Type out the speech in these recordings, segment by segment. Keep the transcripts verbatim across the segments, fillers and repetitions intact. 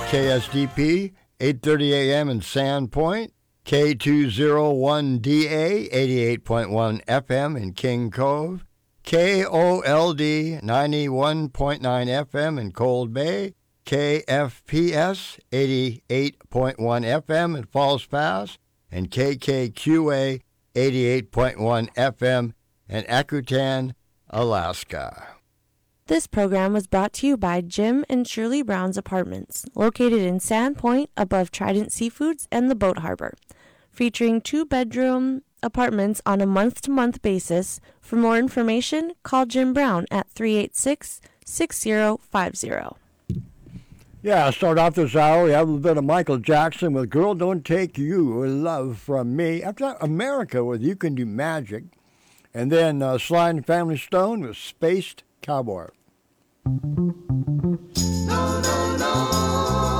K S D P, eight thirty a.m. in Sandpoint, K two oh one D A, eighty-eight point one F M in King Cove, K O L D, ninety-one point nine F M in Cold Bay, K F P S, eighty-eight point one F M in Falls Pass, and K K Q A, eighty-eight point one F M in Akutan, Alaska. This program was brought to you by Jim and Shirley Brown's Apartments, located in Sandpoint above Trident Seafoods and the Boat Harbor, featuring two-bedroom apartments on a month-to-month basis. For more information, call Jim Brown at three eight six, six zero five zero. Yeah, I start off this hour. We have a little bit of Michael Jackson with Girl Don't Take Your Love From Me. After that, America with You Can Do Magic. And then uh, Sly and Family Stone with Spaced Cowboy. No, no, no.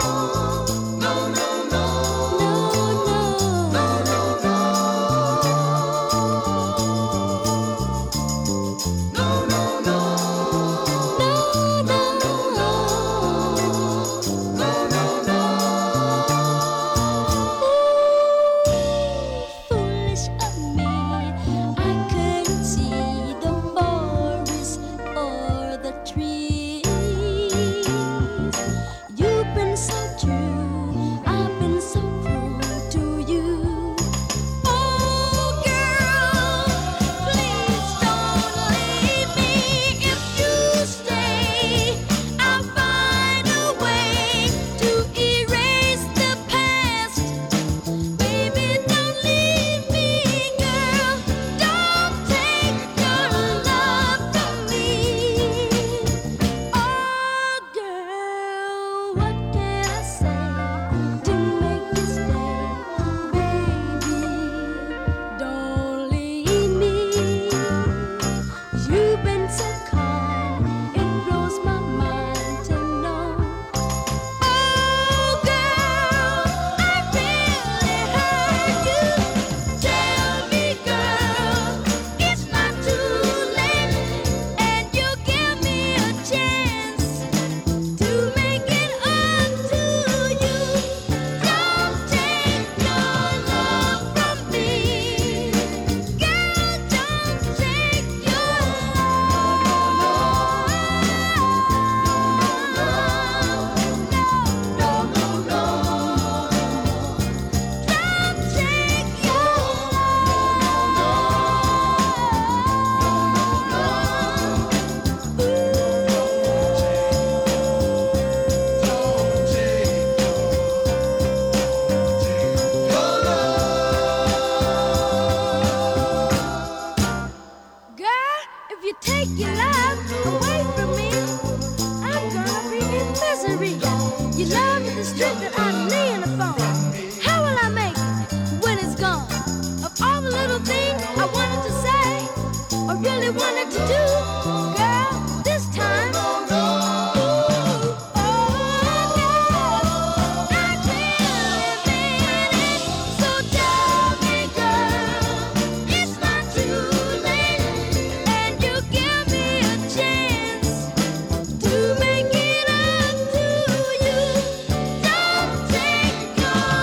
To make it up to you, don't take your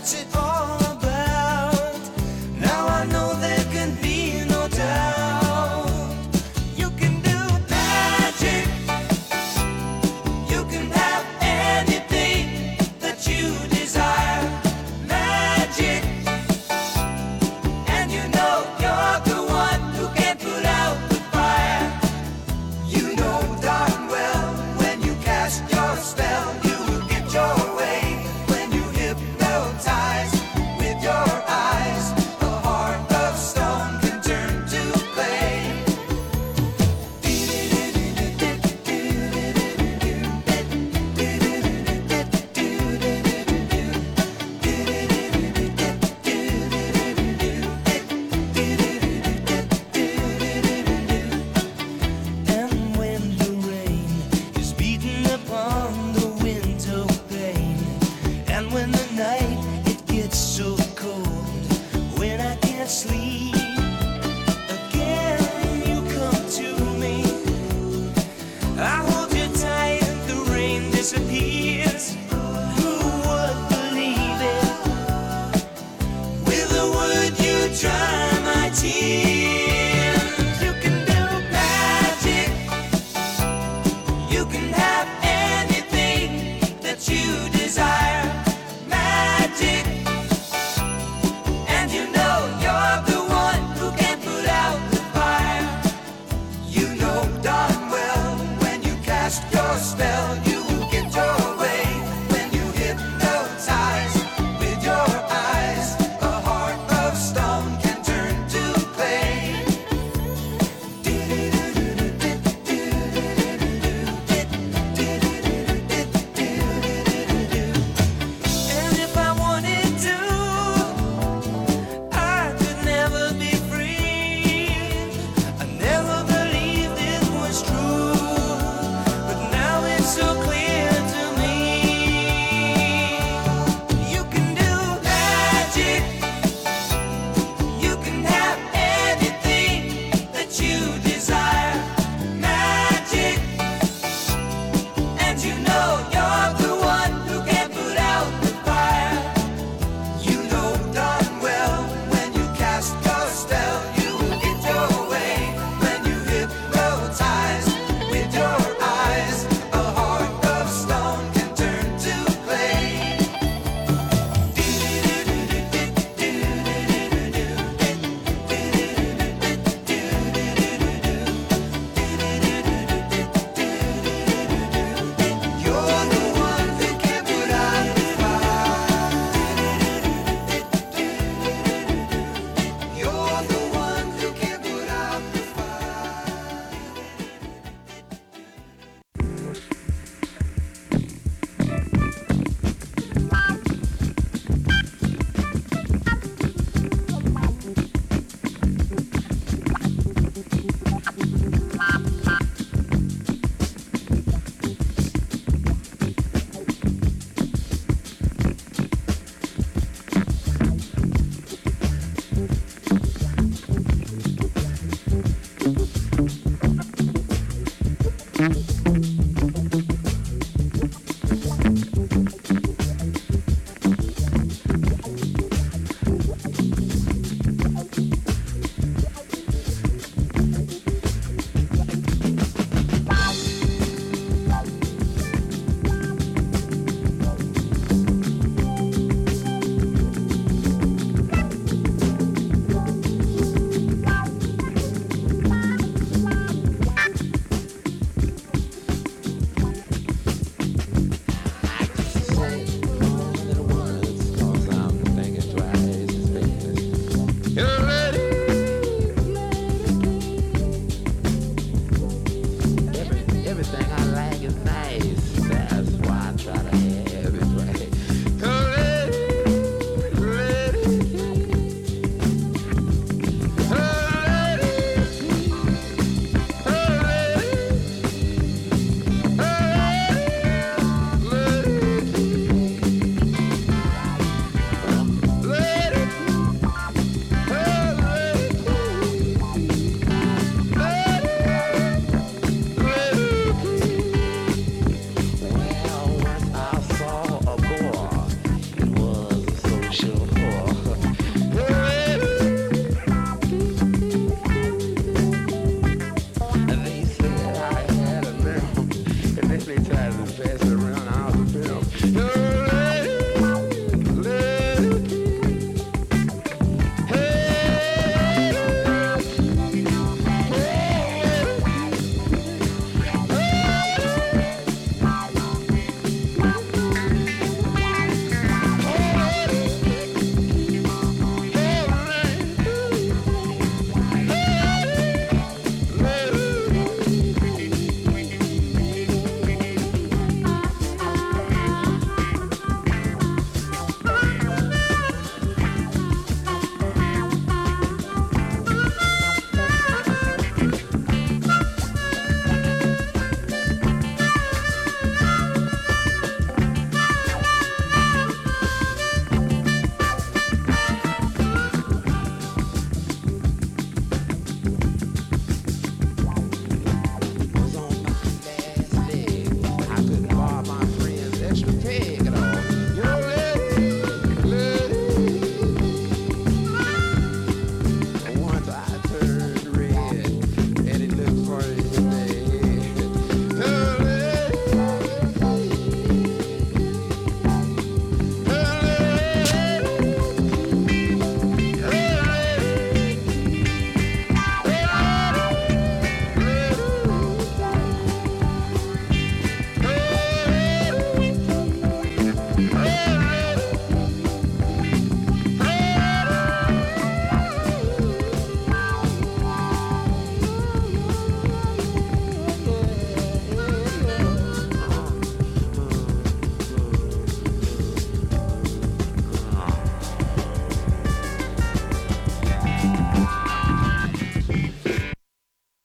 what's it all about? Now I know there can be no doubt. You can do magic. You can have anything that you desire. Magic. And you know you're the one who can put out the fire. You know darn well when you cast your spell, you will get your way. When you hypnotize with your eyes, a heart of stone can turn to clay. And when the rain is beating upon the window pane, and when the night it gets so cold, when I can't sleep, again you come to me. I hold you tight and the rain disappears. Who would believe it? With a word you dry my tears. You can do magic. You can have anything that you desire. Magic. And you know you're the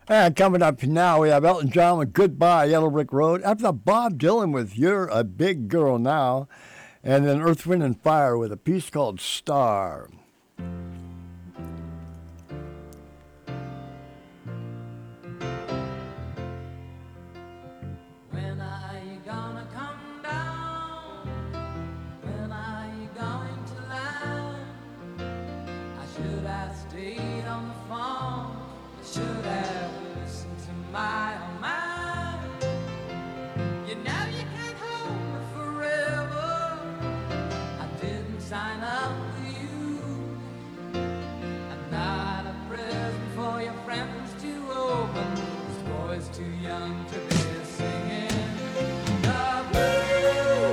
And coming up now, we have Elton John with Goodbye, Yellow Brick Road. After that, Bob Dylan with You're a Big Girl Now. And then Earth, Wind, and Fire with a piece called Star. When are you gonna come down? When are you going to land? I should have stayed on the phone. I should have listened to my own mind. You know you can't hold me forever. I didn't sign up for you. I'm not a present for your friends to open. This boy's too young to be singing the blues.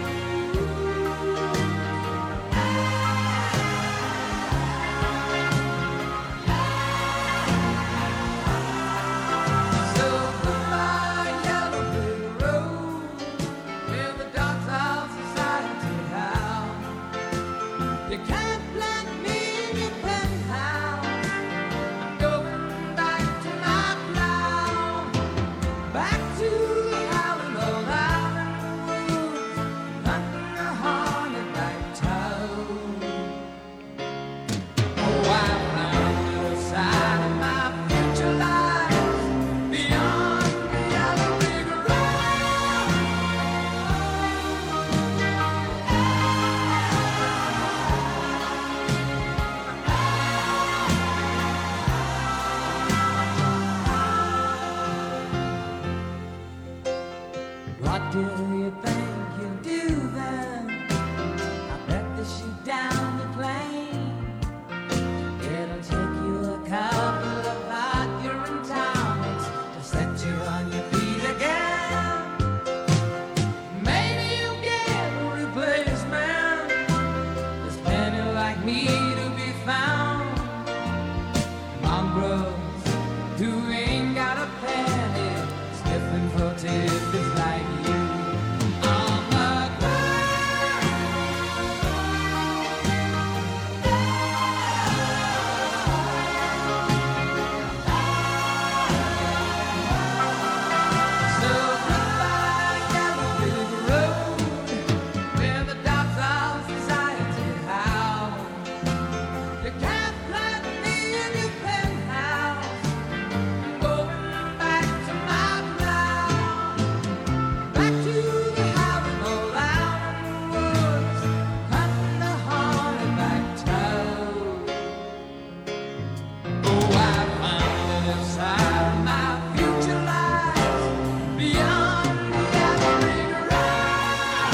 So goodbye, yellow brick road, where the dogs of society howl. You can't plant me in your penthouse. I'm going back to my plow, back to the howling old island woods, hunting a hornet-like toad. Oh, I found the other side of my future lies beyond the yellow brick road. What do you think you'll do then? I bet they shoot down the plane. It'll take you a couple of hot urine tonics to set you on your feet again. Maybe you'll get a replacement. There's plenty like me to be found. Mongrels who ain't got a penny, sniffing for tidbits like you. On the So goodbye, yellow brick road, where the dogs of society howl. You can't plant me in your penthouse. Going back to my plow, back to the howling old island woods, hunting the hornet-like toad. Oh, I found the other side of my future lies beyond the yellow brick road.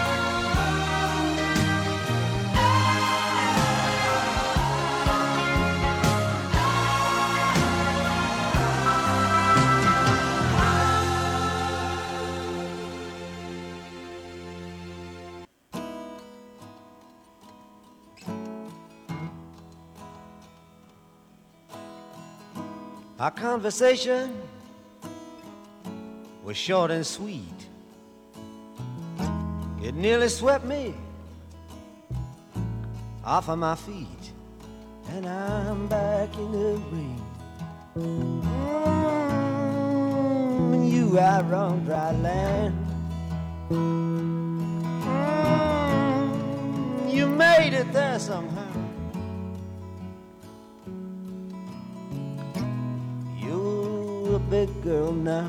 Our conversation was short and sweet. It nearly swept me off of my feet, and I'm back in the ring. Mm, you out on dry land. Mm, you made it there somehow. You're a big girl now.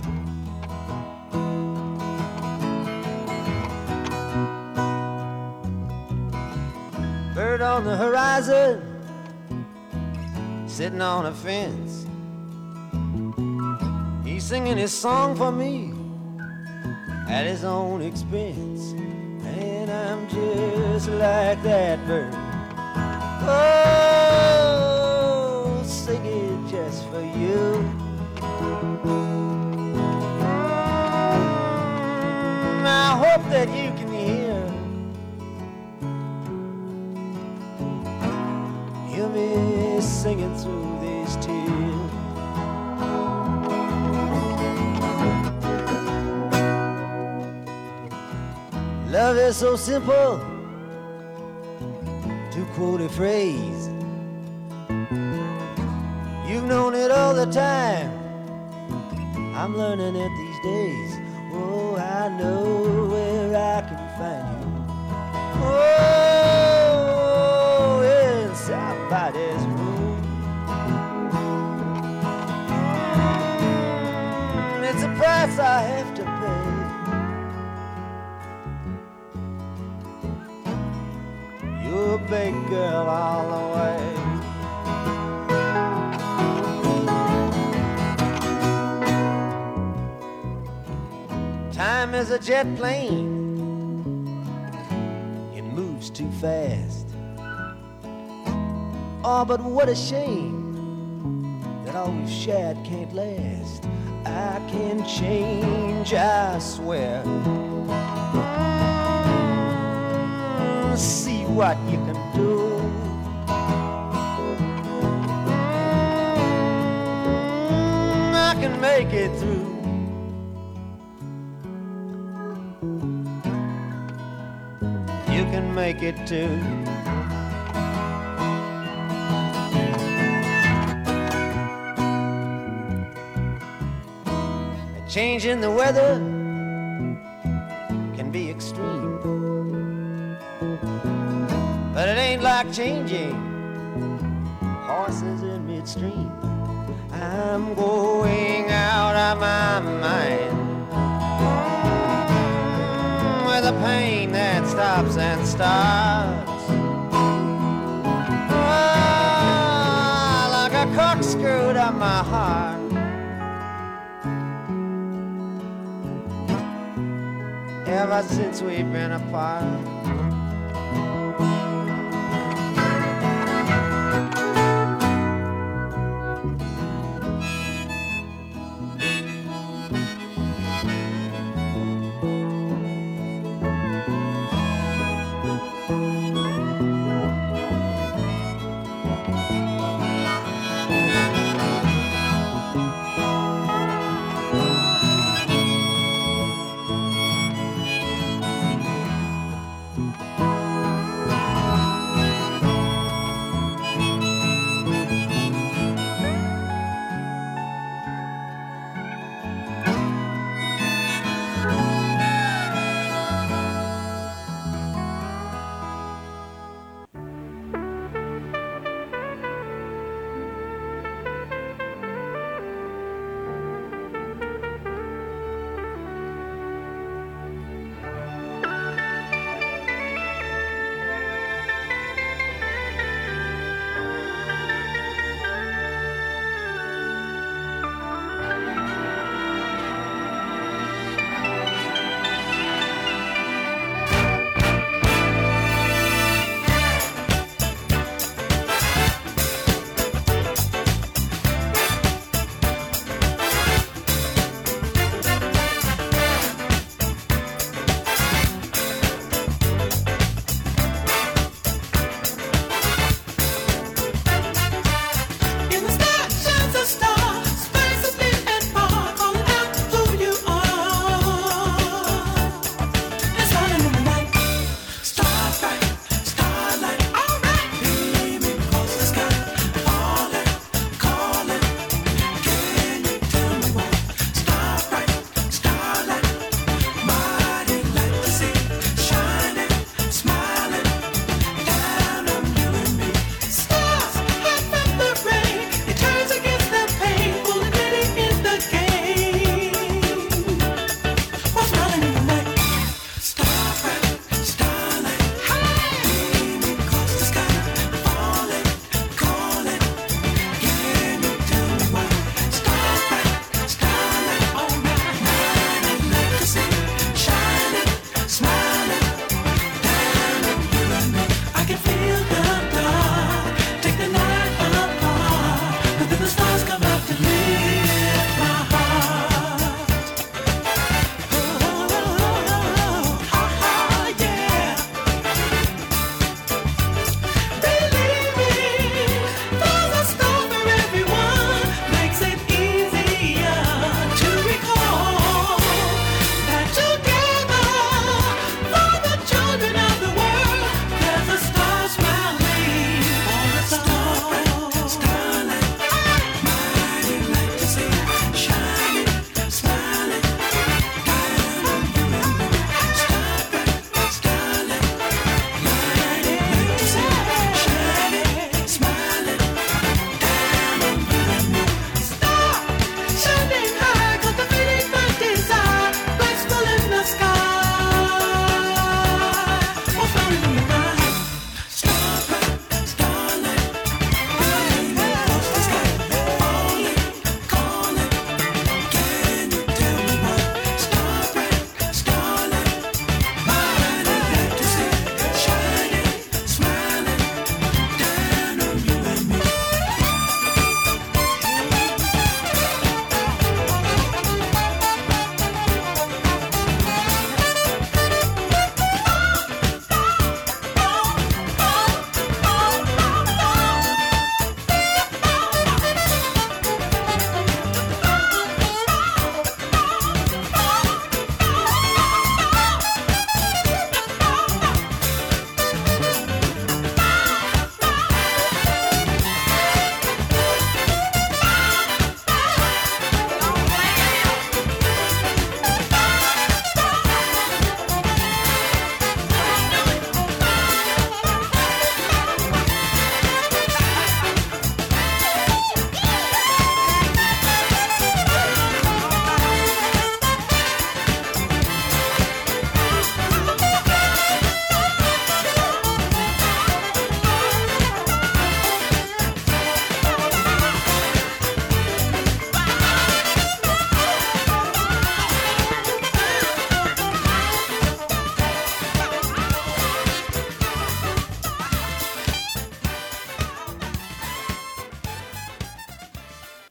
Bird on the horizon, sitting on a fence. He's singing his song for me at his own expense. And I'm just like that bird. Oh, sing it just for you. Mm, I hope that you can hear Hear me singing through these tears. Love is so simple, to quote a phrase. You've known it all the time. I'm learning it these days. Oh, I know where I can find you. Oh, in somebody's room. Mm, it's a price I have to pay. You're a big girl all the way. Time is a jet plane. It moves too fast. Oh, but what a shame that all we've shared can't last. I can change, I swear. Mm, see what you can do. Mm, I can make it through. You can make it too. A change in the weather can be extreme, but it ain't like changing horses in midstream. I'm going out of my mind with a pain that stops and starts. Ah, like a corkscrew to my heart. Ever since we've been apart.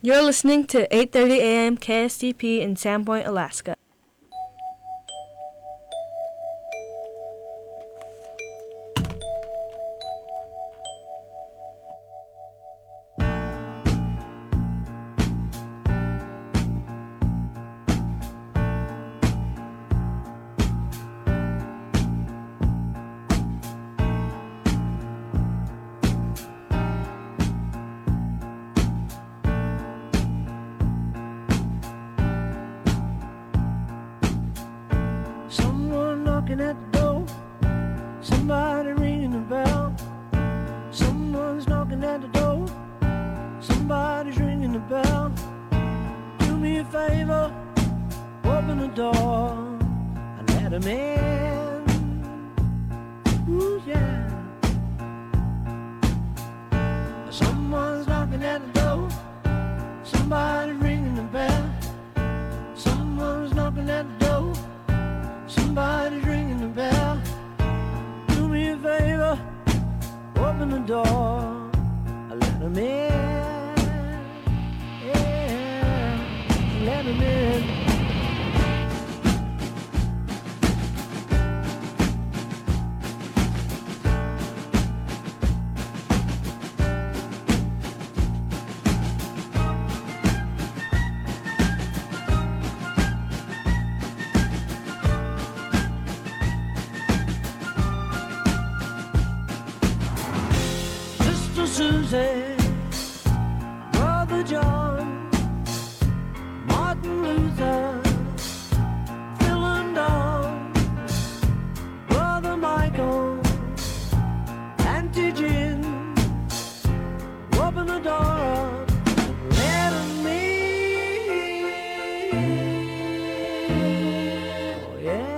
You're listening to eight thirty a m K S T P in Sandpoint, Alaska. Someone knocking at the door, somebody ringing the bell. Someone's knocking at the door, somebody's ringing the bell. Do me a favor, open the door and let him in. Ooh, yeah. Someone's knocking at the door, somebody's ringing the bell. Someone's knocking at the door, somebody's ringing the bell. Do me a favor, open the door, let him in. Yeah, let him in. Susie, Brother John, Martin Luther, Phil and Don, Brother Michael, Auntie Jim, open the door up, let him in. Oh yeah.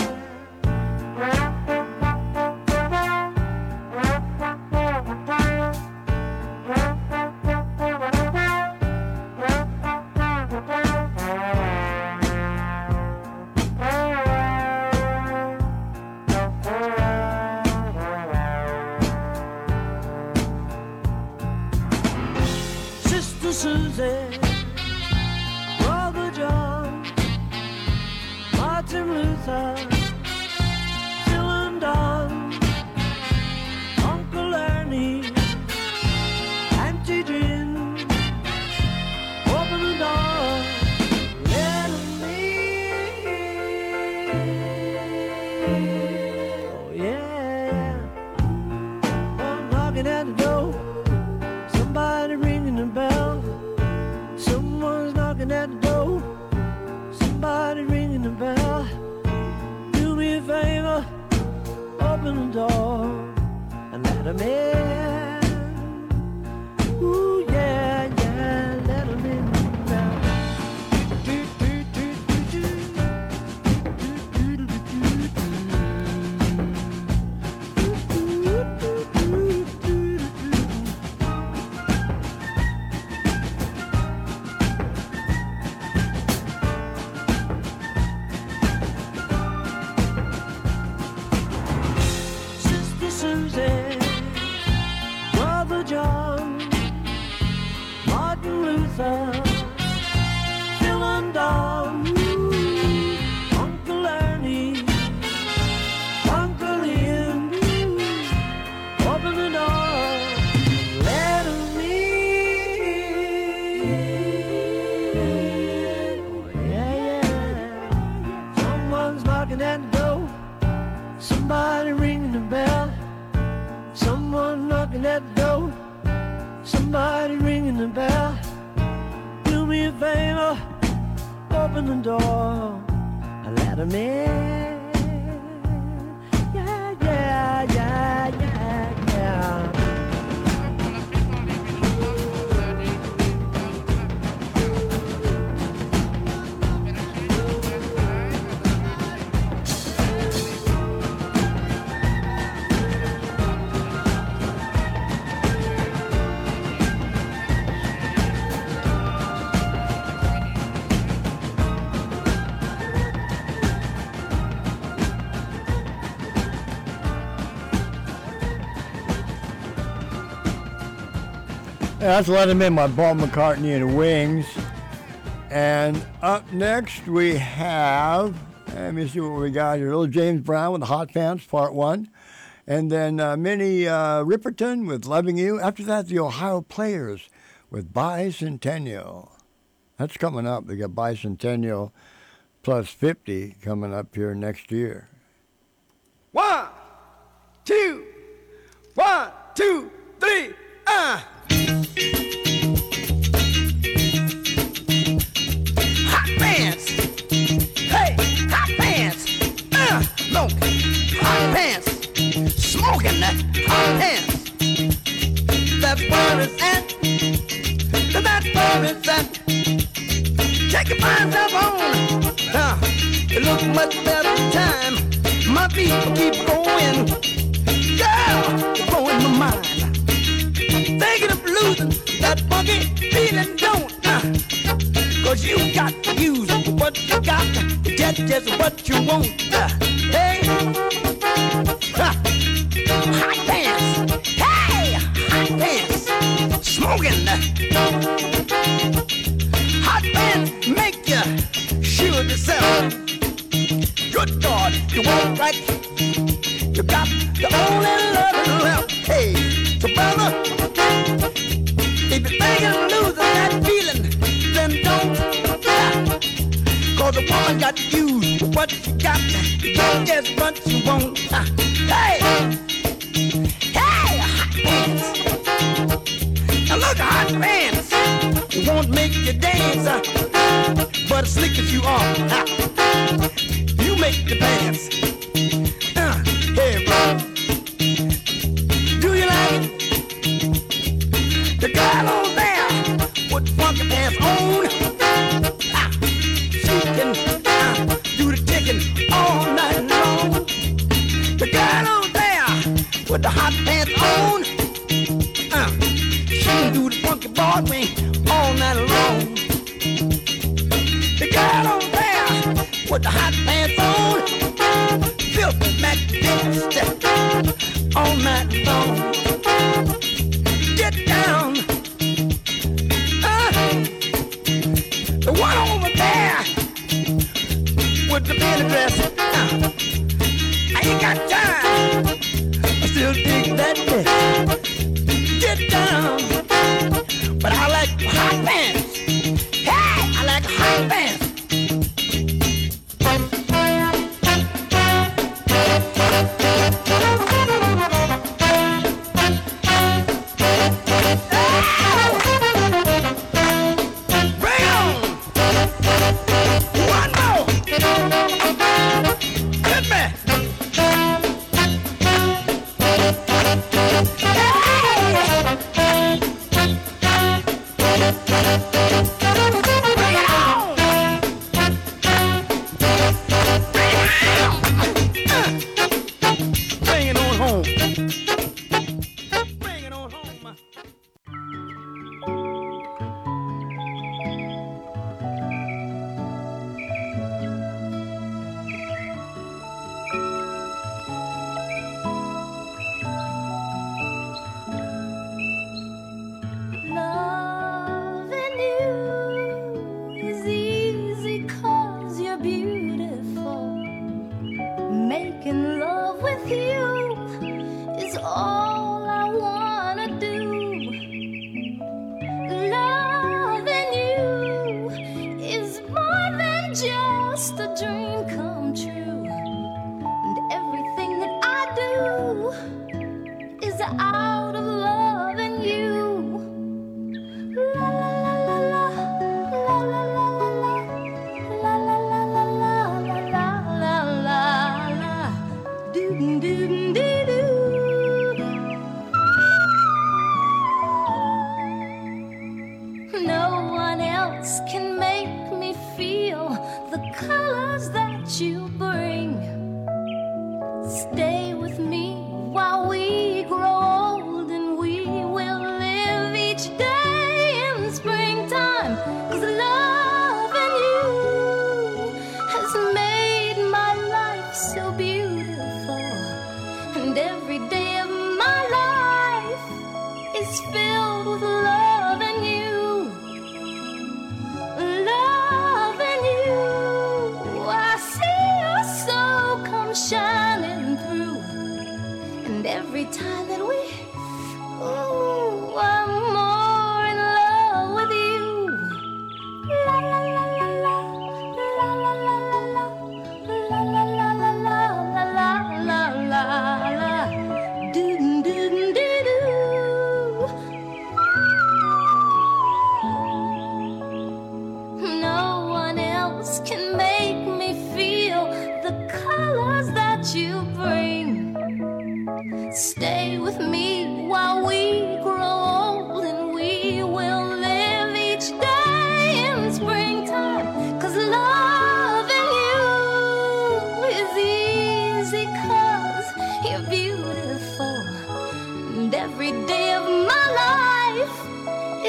Susie, Brother John, Martin Luther, Phil and Don, Uncle Ernie, Auntie Jim, open the door, let him in. Oh yeah, I'm knocking at the door, somebody ringing the bell. Someone's knocking at the door, somebody ringing the bell. Do me a favor, open the door and let him in. Ooh yeah, yeah, let him in now. Susie, Brother John, Martin Luther, Phil and Don, Uncle Ernie, Uncle Ian, open the door, let him in. Oh, yeah, yeah. Someone's knocking at the door, somebody ringing the bell. Someone knocking at the door, somebody ringing the bell. Do me a favor, open the door and let him in. Yeah, yeah, yeah, yeah, yeah. That's Let 'Em In by Paul McCartney and Wings. And up next we have, let me see what we got here. Little James Brown with the Hot Pants, Part One. And then uh, Minnie uh, Riperton with Loving You. After that, the Ohio Players with Bicentennial. That's coming up. They got Bicentennial plus fifty coming up here next year. One, two, one, two, three, ah. Hot pants, hey, hot pants, uh, no, hot pants, smoking that hot pants. That's where it's at, that's where it's at. Take your minds up on, uh, it looks much better time. My people keep going, girl, you're blowing my mind. Thinking of losing that funky feeling, don't uh, Cause you got to use what you got to get just what you want. uh, Hey, uh, hot pants, hey, hot pants, smoking. Hot pants make you sure yourself. Good God, you want right. You got the only love left. Hey, so brother, if you're thinking of losing that feeling, then don't stop. Cause a woman got to use what she got to get just what you want. Uh, hey, hey, hot pants. Now look, hot pants won't make you dance, uh, but as slick as you are, uh, you make the pants. Uh, hey, bro, do you like it? The girl on there with funky pants on, uh, she can uh, do the ticking all night long. The girl on there with the hot pants on, uh, she can do the funky Broadway all night long. The girl on there with the hot pants on, filthy Mac all night long. Get down, uh, the one over there with the penny dress. Uh, I ain't got time, I still dig that dick. Get down, but I like hot pants. Hey, I like hot pants. No one else can make me feel the colors that you bring. Stay with me while we grow old, and we will live each day in springtime. 'Cause loving you has made my life so beautiful, and every day of my life is filled with love.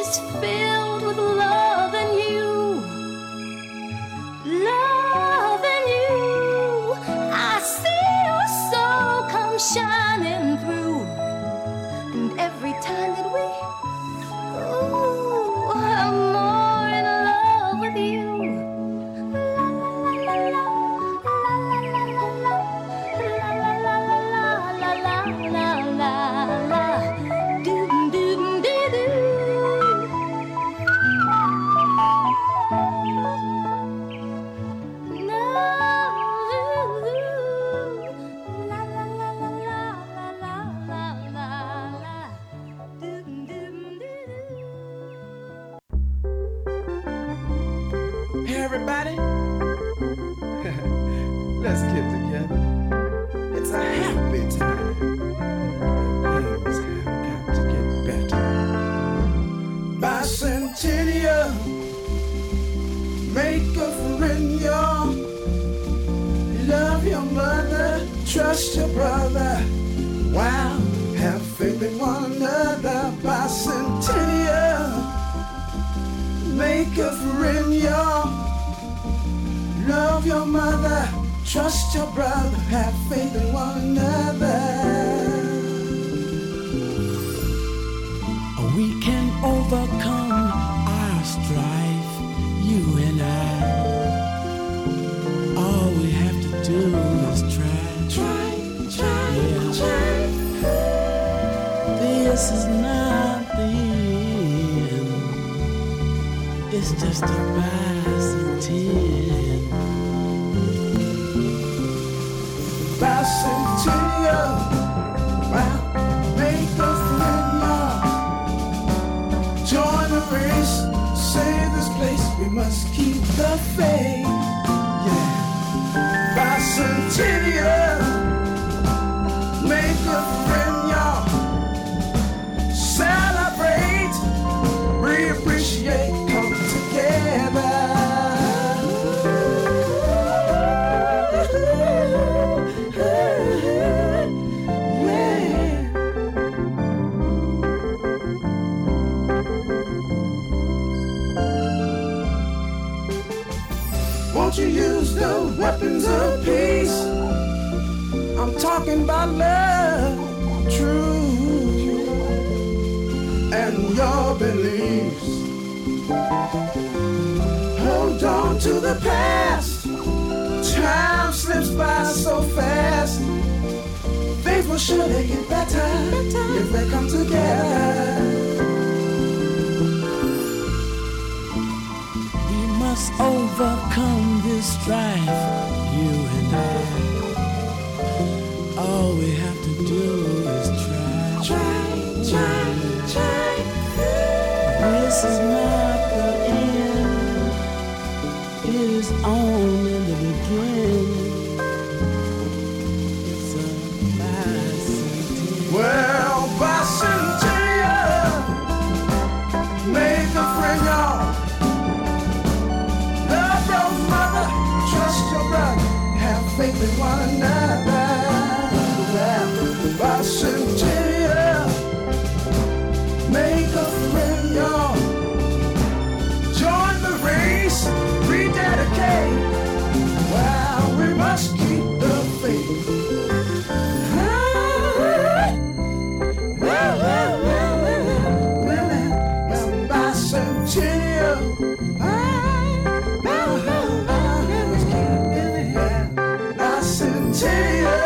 is filled with love and you. Love and you. I see your soul come shining through. And every time that we, ooh, I'm more in love with you. Hey everybody, let's get together. It's a happy time. Things have got to get better. Bicentennial, make a friend, y'all. Love your mother, trust your brother. Wow, have faith in one another. Bicentennial, make a friend, y'all. Love your mother, trust your brother, have faith in one another. We can overcome our strife, you and I. All we have to do is try. Try, try, yeah. Try. This is not the end. It's just a bicentennial. Bicentennial. Wow, make a friend, y'all. Join the race, save this place. We must keep the faith. Yeah. Bicentennial. Make a friend, y'all. Celebrate, reappreciate, come together. Won't you use the weapons of peace? I'm talking about love, truth, and your beliefs. Hold on to the past. Time slips by so fast. Things will surely get better, if they come together. We must overcome this strife, you and I. All we have to do is try. Try, try, try. This is not the end. It is only the beginning. It's a bicentennial. Well, bicentennial. Make a friend, y'all. Love your mother, trust your brother, have faith in one another. Bicentennial, make a friend, y'all. Join the race, rededicate. Wow, we must keep the faith. Well, well, well, well, well, well, bicentennial. Let's keep it, yeah. Bicentennial.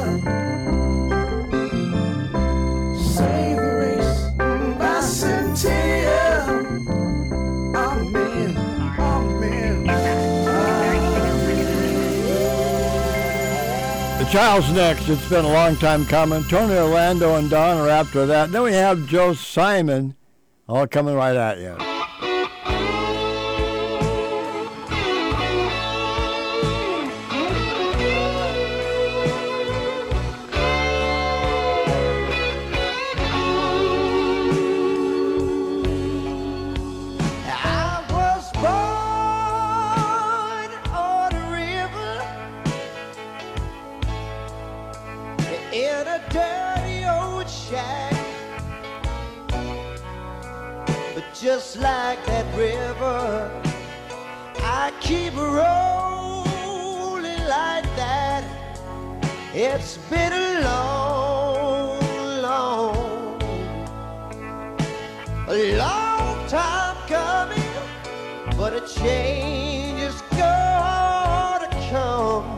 The Child's next. It's been a long time coming. Tony Orlando and Don are after that. Then we have Joe Simon, all coming right at you. In a dirty old shack, But just like that river, I keep rolling like that. It's been a long, long, a long time coming, but a change is gonna come.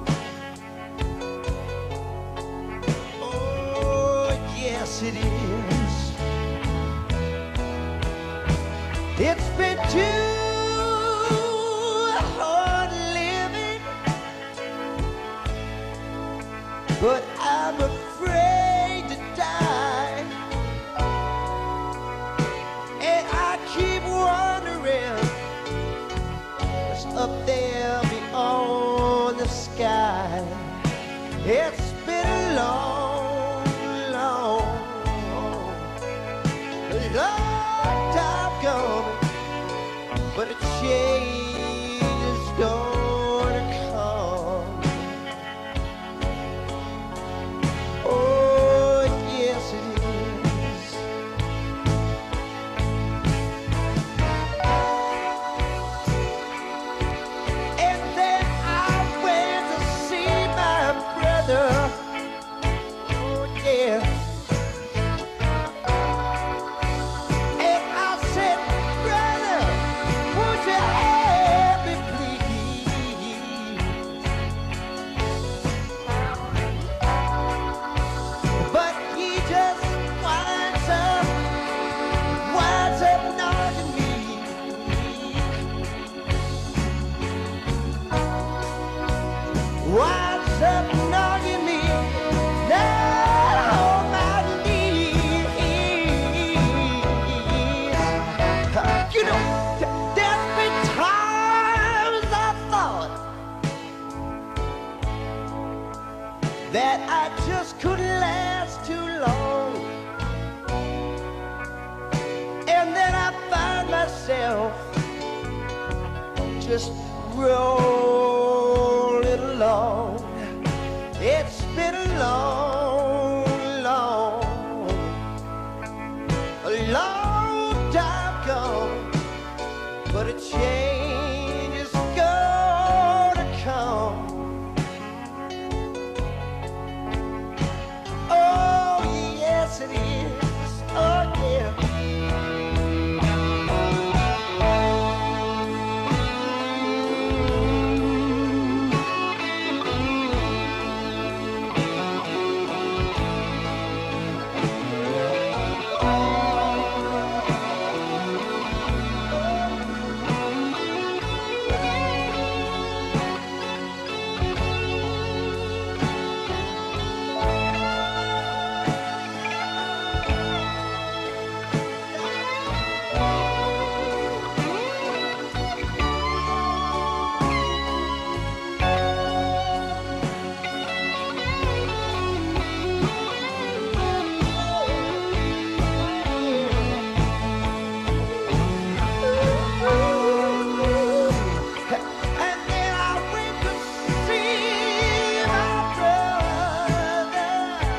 Oh, yes it is. It's been too hard living, but I'm afraid to die. And I keep wondering what's up there beyond the sky. It's been a long, long, long time coming, but a change is gonna come. Oh, yes it is. And then I went to see my brother. Oh, yeah. And I said, brother, would you help me, please? But he just winds up, winds up knocking me. Winds up knocking me down on my knees. You know, th- there's been times I thought that I just couldn't last too long. And then I find myself just rolling along. It's been a long, long, a long time coming, but a change is gonna come. Oh, yes it is. Oh, yeah. And then I went to see my brother.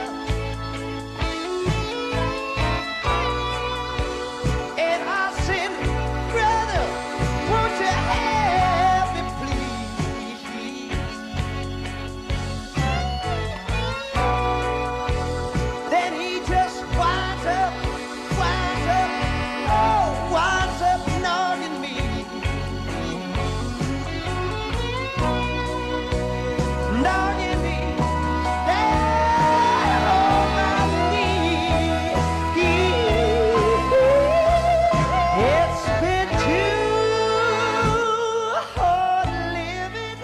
And I said, brother, won't you help me, please? Then he just winds up, winds up, oh, winds up knocking me. Knocking me down on my knees. It's been too hard living,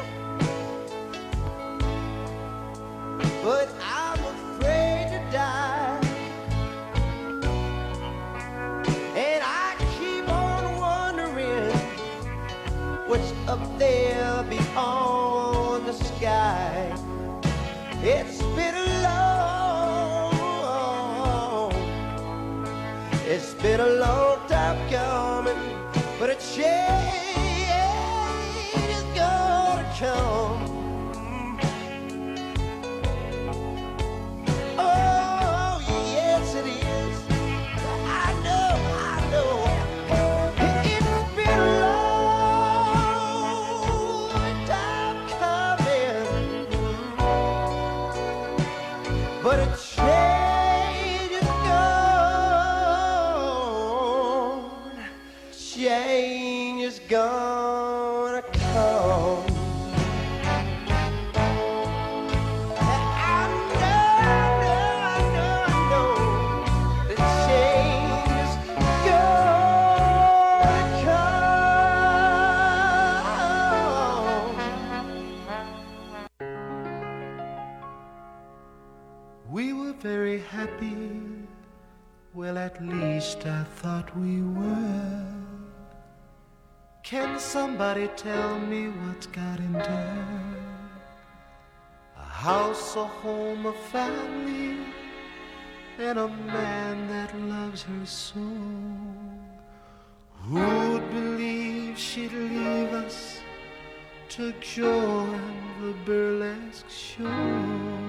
but I'm afraid to die. And I keep on wondering what's up there beyond the sky. It's been a long, it's been a long time coming, but a change is gonna come. Oh, yes it is. I know, I know. change is gonna come. Very happy, well at least I thought we were. Can somebody tell me what's got into her? A house, a home, a family, and a man that loves her so. Who'd believe she'd leave us to join the burlesque show?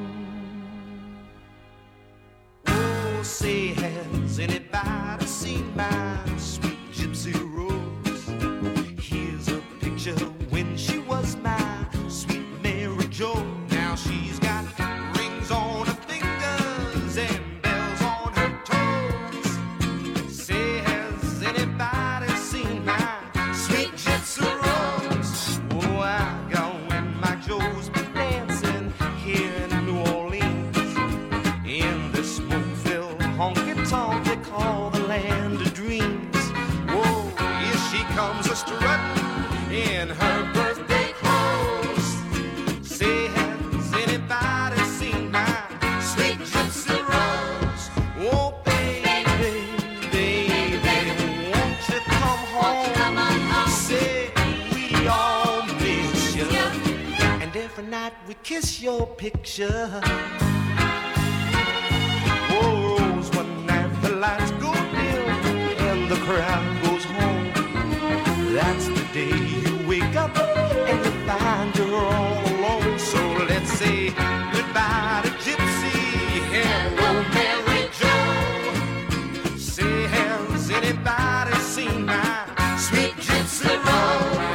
Say, has anybody seen my sweet gypsy rose? Here's a picture when she was my sweet Mary Jo. Now she's got rings on her fingers and bells on her toes. Say, has anybody seen my sweet gypsy rose? Oh, I got when my Joe's been dancing here in New Orleans in the smoke honky-tonk they call the land of dreams. Whoa, here she comes a-strutting in her birthday clothes. Say, has anybody seen my sweet gypsy rose? Oh, baby, baby, won't you come home? Say, we all miss you, and every night we kiss your picture. Oh, one night the lights go dim and the crowd goes home. That's the day you wake up and you find you're all alone. So let's say goodbye to Gypsy and old Mary Jo. Say, has anybody seen my sweet Gypsy rose?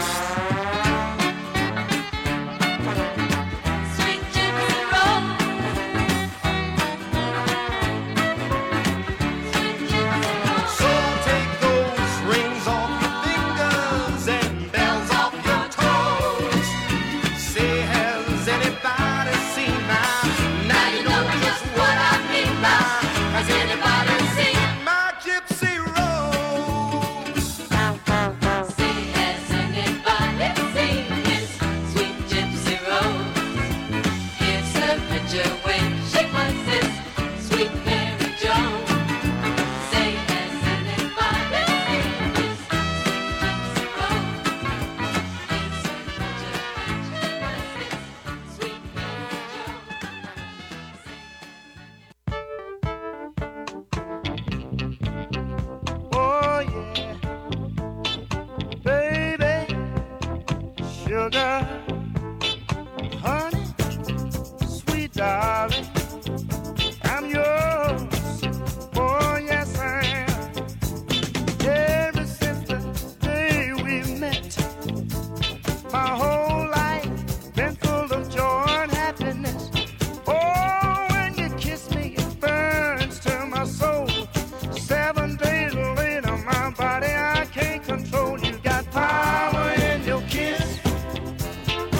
Body I can't control. You got power in your kiss.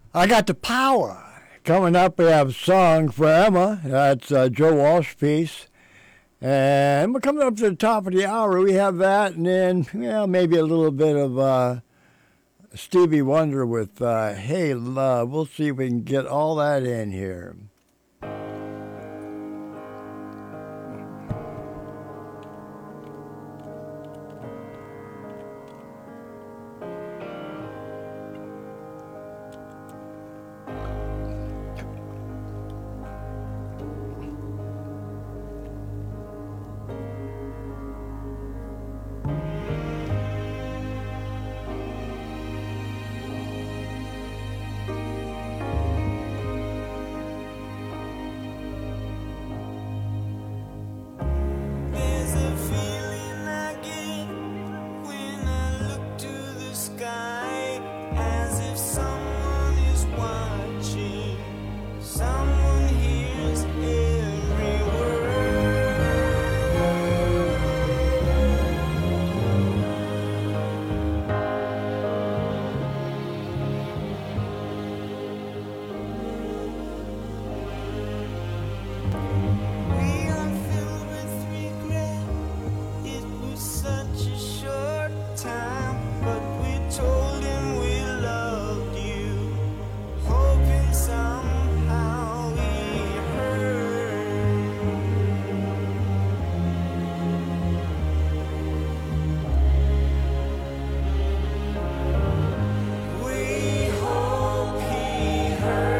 I got the power. Coming up, we have Song for Emma. That's uh, Joe Walsh piece. And we're coming up to the top of the hour. We have that, and then, well, maybe a little bit of uh, Stevie Wonder with uh, Hey Love. We'll see if we can get all that in here. There's a feeling I get when I look to the sky, as if someone is watching, someone hears every We are filled with regret. It was such a short time, but we told him we loved you, hoping somehow he heard. We hope he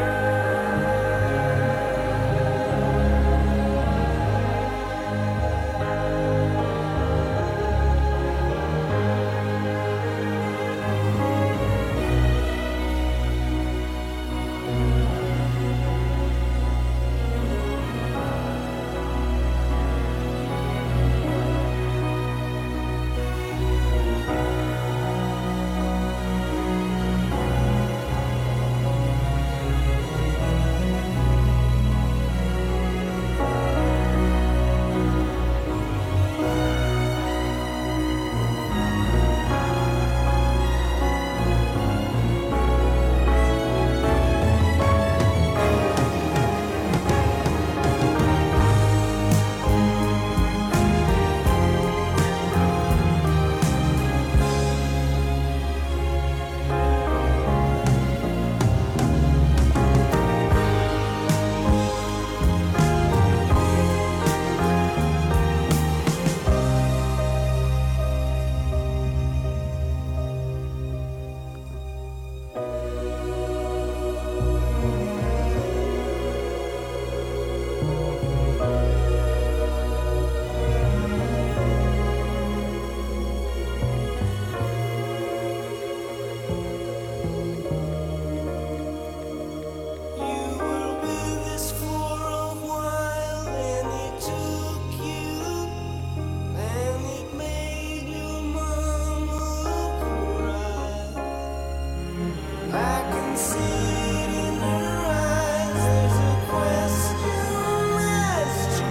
You were with us for a while, and it took you, and it made your mama cry. I can see it in her eyes. There's a question as to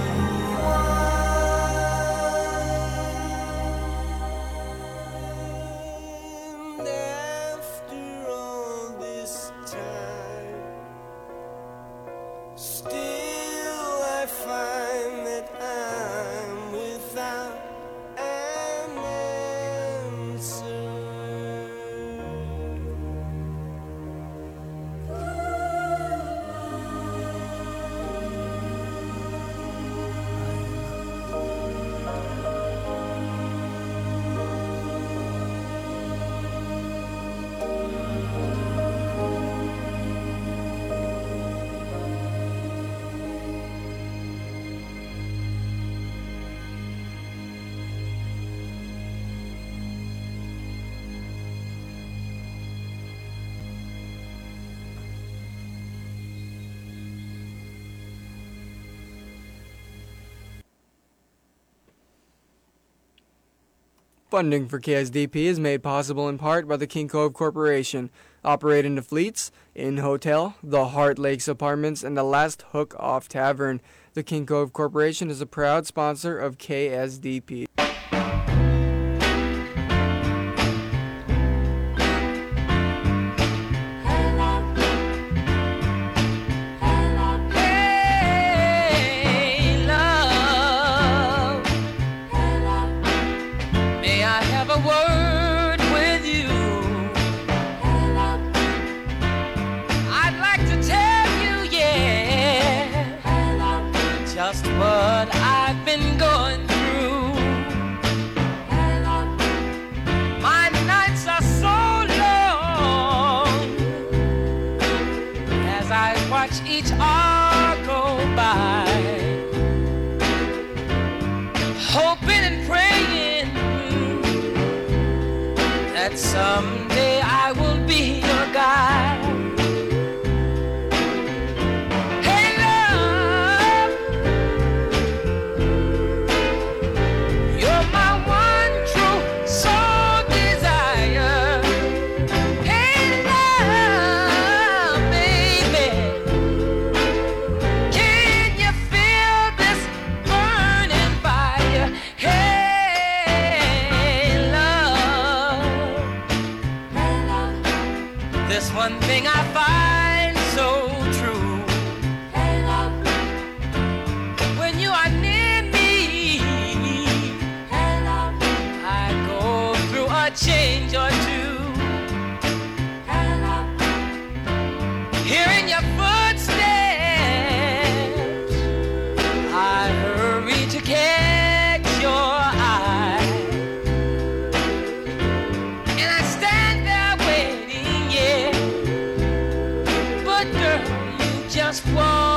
why. And after all this time, still I find that I'm without an answer. Funding for K S D P is made possible in part by the King Cove Corporation, operating the Fleets, Inn Hotel, the Heart Lakes Apartments, and the Last Hook Off Tavern. The King Cove Corporation is a proud sponsor of K S D P. Hey love, watch each hour go by, hoping and praying that someday I will be your guy. Hey love, you're my one true soul desire. Hey love, baby, can you feel this burning fire? Hey love, this one thing I find so true. When you are near me, I go through a change or two. Hearing your footsteps, I hurry to catch your eye, and I stand there waiting, yeah. But girl, you just walk